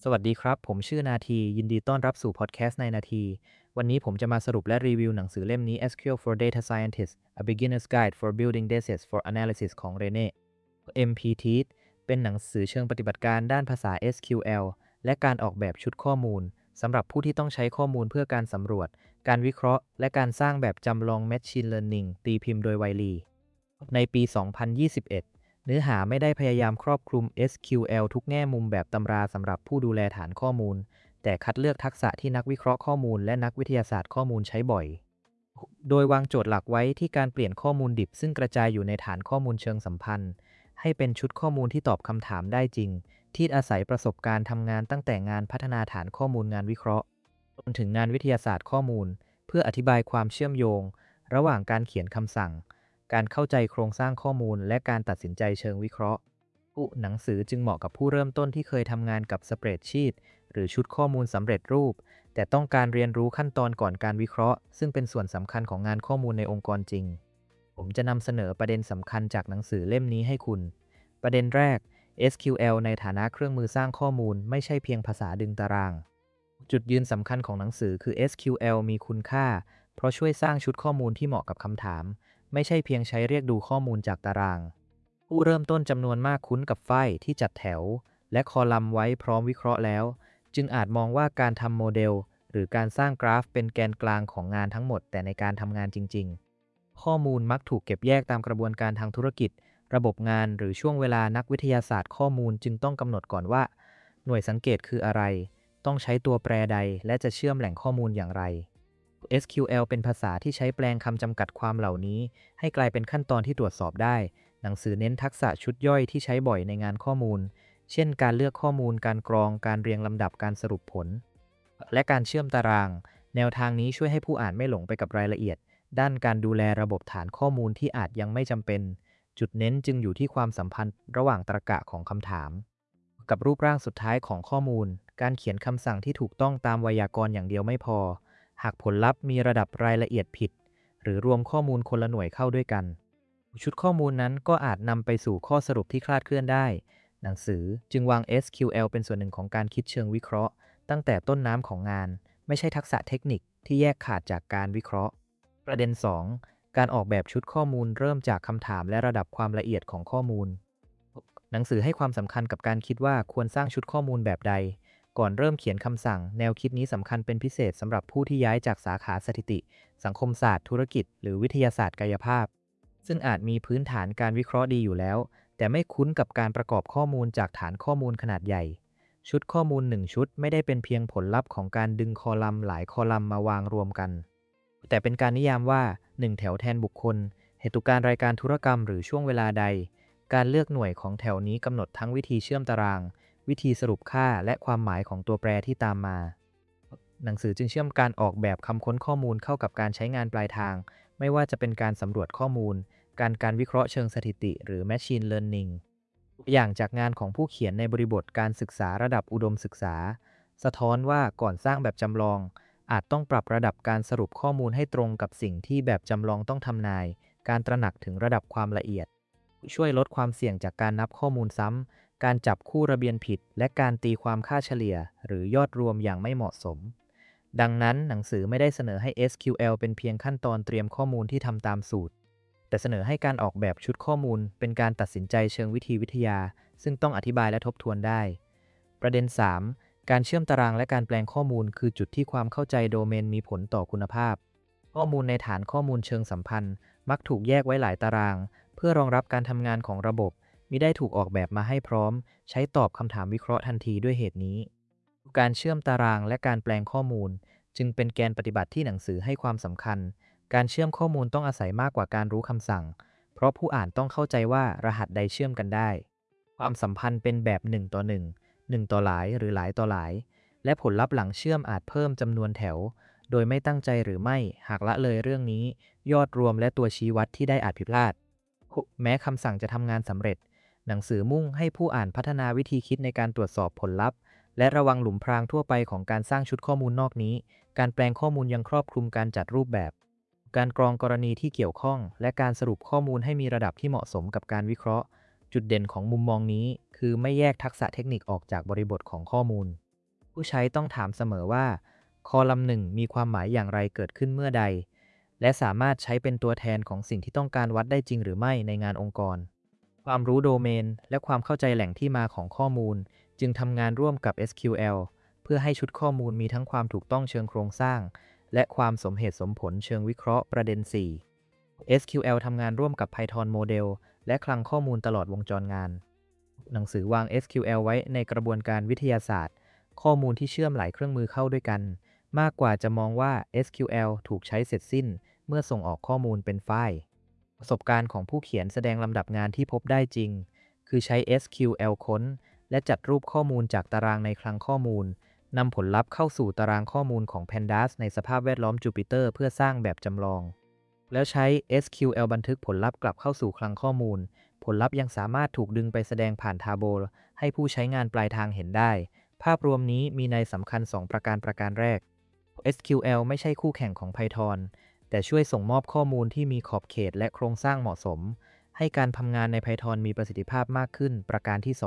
สวัสดีครับผมชื่อนาทียินดีต้อนรับสู่พอดแคสต์ในนาทีวันนี้ผมจะมาสรุปและรีวิวหนังสือเล่มนี้ SQL for Data Scientists: A Beginner's Guide for Building Datasets for Analysis ของ Rene MPT เป็นหนังสือเชิงปฏิบัติการด้านภาษา SQL และการออกแบบชุดข้อมูลสำหรับผู้ที่ต้องใช้ข้อมูลเพื่อการสำรวจการวิเคราะห์และการสร้างแบบจำลอง Machine Learning ตีพิมพ์โดยไวลีในปี 2021 เนื้อหาไม่ได้พยายามครอบคลุม SQL ทุกแง่มุมแบบตำราสำหรับผู้ดูแลฐานข้อมูล แต่คัดเลือกทักษะที่นักวิเคราะห์ข้อมูลและนักวิทยาศาสตร์ข้อมูลใช้บ่อย โดยวางโจทย์หลักไว้ที่การเปลี่ยนข้อมูลดิบซึ่งกระจายอยู่ในฐานข้อมูลเชิงสัมพันธ์ให้เป็นชุดข้อมูลที่ตอบคำถามได้จริงที่อาศัยประสบการณ์ทำงานตั้งแต่งานพัฒนาฐานข้อมูลงานวิเคราะห์จนถึงงานวิทยาศาสตร์ข้อมูลเพื่ออธิบายความเชื่อมโยงระหว่างการเขียนคำสั่งการเข้าใจโครงสร้างข้อมูลและการตัดสินใจเชิงวิเคราะห์หนังสือจึงเหมาะกับผู้เริ่มต้นที่เคยทำงานกับสเปรดชีตหรือชุดข้อมูลสำเร็จรูปแต่ต้องการเรียนรู้ขั้นตอนก่อนการวิเคราะห์ซึ่งเป็นส่วนสำคัญของงานข้อมูลในองค์กรจริงผมจะนำเสนอประเด็นสำคัญจากหนังสือเล่มนี้ให้คุณประเด็นแรก SQL ในฐานะเครื่องมือสร้างข้อมูลไม่ใช่เพียงภาษาดึงตารางจุดยืนสำคัญของหนังสือคือ SQL มีคุณค่าเพราะช่วยสร้างชุดข้อมูลที่เหมาะกับคำถามไม่ใช่เพียงใช้เรียกดูข้อมูลจากตารางผู้เริ่มต้นจำนวนมากคุ้นกับไฟล์ที่จัดแถวและคอลัมน์ไว้พร้อมวิเคราะห์แล้วจึงอาจมองว่าการทำโมเดลหรือการสร้างกราฟเป็นแกนกลางของงานทั้งหมดแต่ในการทำงานจริงๆข้อมูลมักถูกเก็บแยกตามกระบวนการทางธุรกิจระบบงานหรือช่วงเวลานักวิทยาศาสตร์ข้อมูลจึงต้องกำหนดก่อนว่าหน่วยสังเกตคืออะไรต้องใช้ตัวแปรใดและจะเชื่อมแหล่งข้อมูลอย่างไร SQL เป็นภาษาที่ใช้แปลงคำจำกัดความเหล่านี้ให้กลายเป็นขั้นตอนที่ตรวจสอบได้หนังสือเน้นทักษะชุดย่อยที่ใช้บ่อยในงานข้อมูลเช่นการเลือกข้อมูลการกรองการเรียงลำดับการสรุปผลและการเชื่อมตารางแนวทางนี้ช่วยให้ผู้อ่านไม่หลงไปกับรายละเอียดด้านการดูแลระบบฐานข้อมูลที่อาจยังไม่จำเป็นจุดเน้นจึงอยู่ที่ความสัมพันธ์ระหว่างตรรกะของคำถามกับรูปร่างสุดท้ายของข้อมูลการเขียนคำสั่งที่ถูกต้องตามไวยากรณ์อย่างเดียวไม่พอหากผลลัพธ์มีระดับรายละเอียดผิดหรือรวมข้อมูลคนละหน่วยเข้าด้วยกันชุดข้อมูลนั้นก็อาจนำไปสู่ข้อสรุปที่คลาดเคลื่อนได้หนังสือจึงวาง SQL เป็นส่วนหนึ่งของการคิดเชิงวิเคราะห์ตั้งแต่ต้นน้ำของงานไม่ใช่ทักษะเทคนิคที่แยกขาดจากการวิเคราะห์ประเด็น2การออกแบบชุดข้อมูลเริ่มจากคำถามและระดับความละเอียดของข้อมูลหนังสือให้ความสำคัญกับการคิดว่าควรสร้างชุดข้อมูลแบบใดก่อนเริ่มเขียนคำสั่งแนวคิดนี้สำคัญเป็นพิเศษสำหรับผู้ที่ย้ายจากสาขาสถิติสังคมศาสตร์ธุรกิจหรือวิทยาศาสตร์กายภาพซึ่งอาจมีพื้นฐานการวิเคราะห์ดีอยู่แล้วแต่ไม่คุ้นกับการประกอบข้อมูลจากฐานข้อมูลขนาดใหญ่ชุดข้อมูล1ชุดไม่ได้เป็นเพียงผลลัพธ์ของการดึงคอลัมน์หลายคอลัมน์มาวางรวมกันแต่เป็นการนิยามว่า1แถวแทนบุคคลเหตุการณ์รายการธุรกรรมหรือช่วงเวลาใดการเลือกหน่วยของแถวนี้กำหนดทั้งวิธีเชื่อมตารางวิธีสรุปค่าและความหมายของตัวแปรที่ตามมาหนังสือจึงเชื่อมการออกแบบคำค้นข้อมูลเข้ากับการใช้งานปลายทางไม่ว่าจะเป็นการสำรวจข้อมูลการวิเคราะห์เชิงสถิติหรือ Machine Learning ตัวอย่างจากงานของผู้เขียนในบริบทการศึกษาระดับอุดมศึกษาสะท้อนว่าก่อนสร้างแบบจำลองอาจต้องปรับระดับการสรุปข้อมูลให้ตรงกับสิ่งที่แบบจำลองต้องทำนายการตระหนักถึงระดับความละเอียดช่วยลดความเสี่ยงจากการนับข้อมูลซ้ำการจับคู่ระเบียนผิดและการตีความค่าเฉลี่ยหรือยอดรวมอย่างไม่เหมาะสมดังนั้นหนังสือไม่ได้เสนอให้ SQL เป็นเพียงขั้นตอนเตรียมข้อมูลที่ทำตามสูตรแต่เสนอให้การออกแบบชุดข้อมูลเป็นการตัดสินใจเชิงวิทยาซึ่งต้องอธิบายและทบทวนได้ประเด็น3การเชื่อมตารางและการแปลงข้อมูลคือจุดที่ความเข้าใจโดเมนมีผลต่อคุณภาพข้อมูลในฐานข้อมูลเชิงสัมพันธ์มักถูกแยกไว้หลายตารางเพื่อรองรับการทำงานของระบบมิได้ถูกออกแบบมาให้พร้อมใช้ตอบคำถามวิเคราะห์ทันทีด้วยเหตุนี้การเชื่อมตารางและการแปลงข้อมูลจึงเป็นแกนปฏิบัติที่หนังสือให้ความสำคัญการเชื่อมข้อมูลต้องอาศัยมากกว่าการรู้คำสั่งเพราะผู้อ่านต้องเข้าใจว่ารหัสใดเชื่อมกันได้ความสัมพันธ์เป็นแบบ1ต่อ1 1ต่อหลายหรือหลายต่อหลายและผลลัพธ์หลังเชื่อมอาจเพิ่มจำนวนแถวโดยไม่ตั้งใจหรือไม่หากละเลยเรื่องนี้ยอดรวมและตัวชี้วัดที่ได้อาจผิดพลาดแม้คำสั่งจะทำงานสำเร็จหนังสือมุ่งให้ผู้อ่านพัฒนาวิธีคิดในการตรวจสอบผลลัพธ์และระวังหลุมพรางทั่วไปของการสร้างชุดข้อมูลนอกนี้การแปลงข้อมูลยังครอบคลุมการจัดรูปแบบการกรองกรณีที่เกี่ยวข้องและการสรุปข้อมูลให้มีระดับที่เหมาะสมกับการวิเคราะห์จุดเด่นของมุมมองนี้คือไม่แยกทักษะเทคนิคออกจากบริบทของข้อมูลผู้ใช้ต้องถามเสมอว่าคอลัมน์หนึ่งมีความหมายอย่างไรเกิดขึ้นเมื่อใดและสามารถใช้เป็นตัวแทนของสิ่งที่ต้องการวัดได้จริงหรือไม่ในงานองค์กรความรู้โดเมนและความเข้าใจแหล่งที่มาของข้อมูลจึงทำงานร่วมกับ SQL เพื่อให้ชุดข้อมูลมีทั้งความถูกต้องเชิงโครงสร้างและความสมเหตุสมผลเชิงวิเคราะห์ประเด็น 4 SQL ทำงานร่วมกับ Python โมเดลและคลังข้อมูลตลอดวงจรงานหนังสือวาง SQL ไว้ในกระบวนการวิทยาศาสตร์ข้อมูลที่เชื่อมหลายเครื่องมือเข้าด้วยกันมากกว่าจะมองว่า SQL ถูกใช้เสร็จสิ้นเมื่อส่งออกข้อมูลเป็นไฟล์ประสบการณ์ของผู้เขียนแสดงลำดับงานที่พบได้จริงคือใช้ SQL ค้นและจัดรูปข้อมูลจากตารางในคลังข้อมูลนำผลลัพธ์เข้าสู่ตารางข้อมูลของ Pandas ในสภาพแวดล้อม Jupyter เพื่อสร้างแบบจำลองแล้วใช้ SQL บันทึกผลลัพธ์กลับเข้าสู่คลังข้อมูลผลลัพธ์ยังสามารถถูกดึงไปแสดงผ่าน Tableau ให้ผู้ใช้งานปลายทางเห็นได้ภาพรวมนี้มีในสำคัญ2ประการแรก SQL ไม่ใช่คู่แข่งของ Python แต่ช่วยส่งมอบข้อมูลที่มีขอบเขตและโครงสร้างเหมาะสมให้การทำงานใน Python มีประสิทธิภาพมากขึ้นประการที่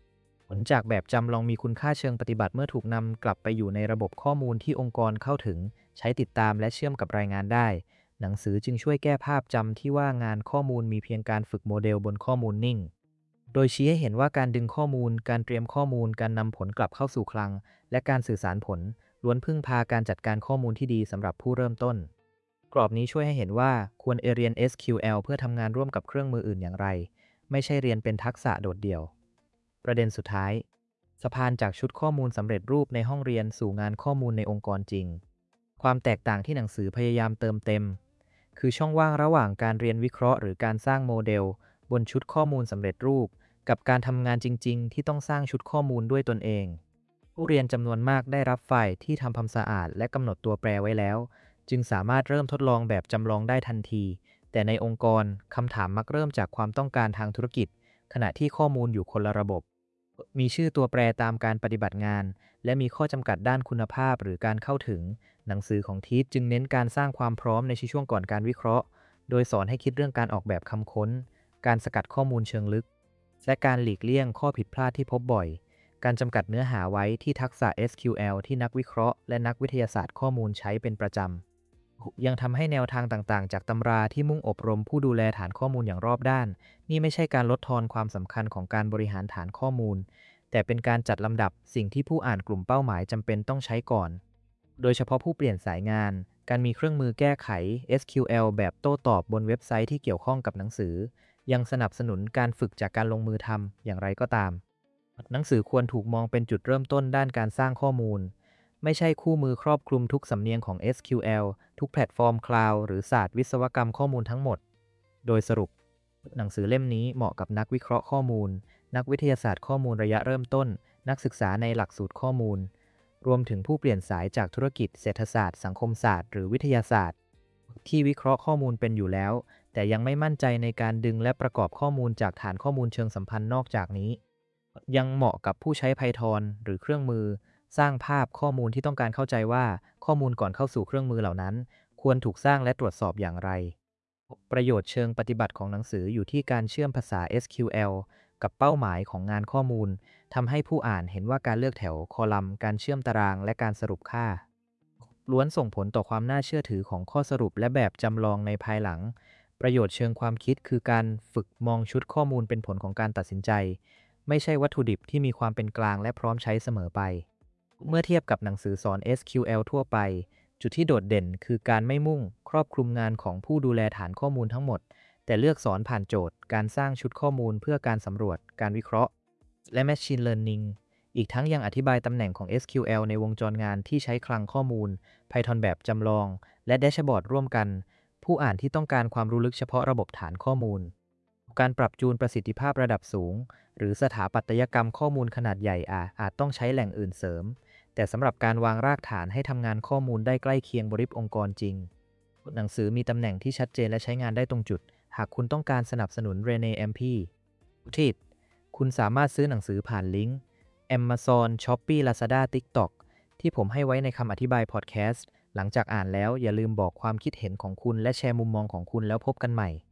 2ผลจากแบบจำลองมีคุณค่าเชิงปฏิบัติเมื่อถูกนำกลับไปอยู่ในระบบข้อมูลที่องค์กรเข้าถึงใช้ติดตามและเชื่อมกับรายงานได้หนังสือจึงช่วยแก้ภาพจำที่ว่างานข้อมูลมีเพียงการฝึกโมเดลบนข้อมูลนิ่งโดยชี้ให้เห็นว่าการดึงข้อมูลการเตรียมข้อมูลการนำผลกลับเข้าสู่คลังและการสื่อสารผลล้วนพึ่งพาการจัดการข้อมูลที่ดีสำหรับผู้เริ่มต้นกรอบนี้ช่วยให้เห็นว่าควรเรียน SQL เพื่อทำงานร่วมกับเครื่องมืออื่นอย่างไรไม่ใช่เรียนเป็นทักษะโดดเดี่ยวประเด็นสุดท้ายสะพานจากชุดข้อมูลสำเร็จรูปในห้องเรียนสู่งานข้อมูลในองค์กรจริงความแตกต่างที่หนังสือพยายามเติมเต็มคือช่องว่างระหว่างการเรียนวิเคราะห์หรือการสร้างโมเดลบนชุดข้อมูลสำเร็จรูปกับการทำงานจริงๆที่ต้องสร้างชุดข้อมูลด้วยตนเองผู้เรียนจำนวนมากได้รับไฟล์ที่ทำความสะอาดและกำหนดตัวแปรไว้แล้วจึงสามารถเริ่มทดลองแบบจำลองได้ทันทีแต่ในองค์กรคำถามมักเริ่มจากความต้องการทางธุรกิจขณะที่ข้อมูลอยู่คนละระบบมีชื่อตัวแปรตามการปฏิบัติงานและมีข้อจำกัดด้านคุณภาพหรือการเข้าถึงหนังสือของทีทจึงเน้นการสร้างความพร้อมในช่วงก่อนการวิเคราะห์โดยสอนให้คิดเรื่องการออกแบบคำค้นการสกัดข้อมูลเชิงลึกและการหลีกเลี่ยงข้อผิดพลาดที่พบบ่อยการจำกัดเนื้อหาไว้ที่ทักษะ SQL ที่นักวิเคราะห์และนักวิทยาศาสตร์ข้อมูลใช้เป็นประจำยังทำให้แนวทางต่างๆจากตำราที่มุ่งอบรมผู้ดูแลฐานข้อมูลอย่างรอบด้านนี่ไม่ใช่การลดทอนความสำคัญของการบริหารฐานข้อมูลแต่เป็นการจัดลำดับสิ่งที่ผู้อ่านกลุ่มเป้าหมายจำเป็นต้องใช้ก่อนโดยเฉพาะผู้เปลี่ยนสายงานการมีเครื่องมือแก้ไข SQL แบบโต้ตอบบนเว็บไซต์ที่เกี่ยวข้องกับหนังสือยังสนับสนุนการฝึกจากการลงมือทำอย่างไรก็ตามหนังสือควรถูกมองเป็นจุดเริ่มต้นด้านการสร้างข้อมูลไม่ใช่คู่มือครอบคลุมทุกสำเนียงของ SQL ทุกแพลตฟอร์มคลาวด์หรือศาสตร์วิศวกรรมข้อมูลทั้งหมดโดยสรุปหนังสือเล่มนี้เหมาะกับนักวิเคราะห์ข้อมูลนักวิทยาศาสตร์ข้อมูลระยะเริ่มต้นนักศึกษาในหลักสูตรข้อมูลรวมถึงผู้เปลี่ยนสายจากธุรกิจเศรษฐศาสตร์สังคมศาสตร์หรือวิทยาศาสตร์ที่วิเคราะห์ข้อมูลเป็นอยู่แล้วแต่ยังไม่มั่นใจในการดึงและประกอบข้อมูลจากฐานข้อมูลเชิงสัมพันธ์นอกจากนี้ยังเหมาะกับผู้ใช้ Python หรือเครื่องมือสร้างภาพข้อมูลที่ต้องการเข้าใจว่าข้อมูลก่อนเข้าสู่เครื่องมือเหล่านั้นควรถูกสร้างและตรวจสอบอย่างไรประโยชน์เชิงปฏิบัติของหนังสืออยู่ที่การเชื่อมภาษา SQL กับเป้าหมายของงานข้อมูลทำให้ผู้อ่านเห็นว่าการเลือกแถวคอลัมน์การเชื่อมตารางและการสรุปค่าล้วนส่งผลต่อความน่าเชื่อถือของข้อสรุปและแบบจำลองในภายหลังประโยชน์เชิงความคิดคือการฝึกมองชุดข้อมูลเป็นผลของการตัดสินใจไม่ใช่วัตถุดิบที่มีความเป็นกลางและพร้อมใช้เสมอไปเมื่อเทียบกับหนังสือสอน SQL ทั่วไปจุดที่โดดเด่นคือการไม่มุ่งครอบคลุมงานของผู้ดูแลฐานข้อมูลทั้งหมดแต่เลือกสอนผ่านโจทย์การสร้างชุดข้อมูลเพื่อการสำรวจการวิเคราะห์และ Machine Learning อีกทั้งยังอธิบายตำแหน่งของ SQL ในวงจรงานที่ใช้คลังข้อมูล Python แบบจำลองและแดชบอร์ดร่วมกันผู้อ่านที่ต้องการความรู้ลึกเฉพาะระบบฐานข้อมูลการปรับจูนประสิทธิภาพระดับสูงหรือสถาปัตยกรรมข้อมูลขนาดใหญ่อาจต้องใช้แหล่งอื่นเสริมแต่สำหรับการวางรากฐานให้ทำงานข้อมูลได้ใกล้เคียงบริบองค์กรจริงหนังสือมีตำแหน่งที่ชัดเจนและใช้งานได้ตรงจุดหากคุณต้องการสนับสนุน Rene MP ที่คุณสามารถซื้อหนังสือผ่านลิงก์ Amazon Shopee Lazada TikTok ที่ผมให้ไว้ในคำอธิบายพอดแคสต์หลังจากอ่านแล้วอย่าลืมบอกความคิดเห็นของคุณและแชร์มุมมองของคุณแล้วพบกันใหม่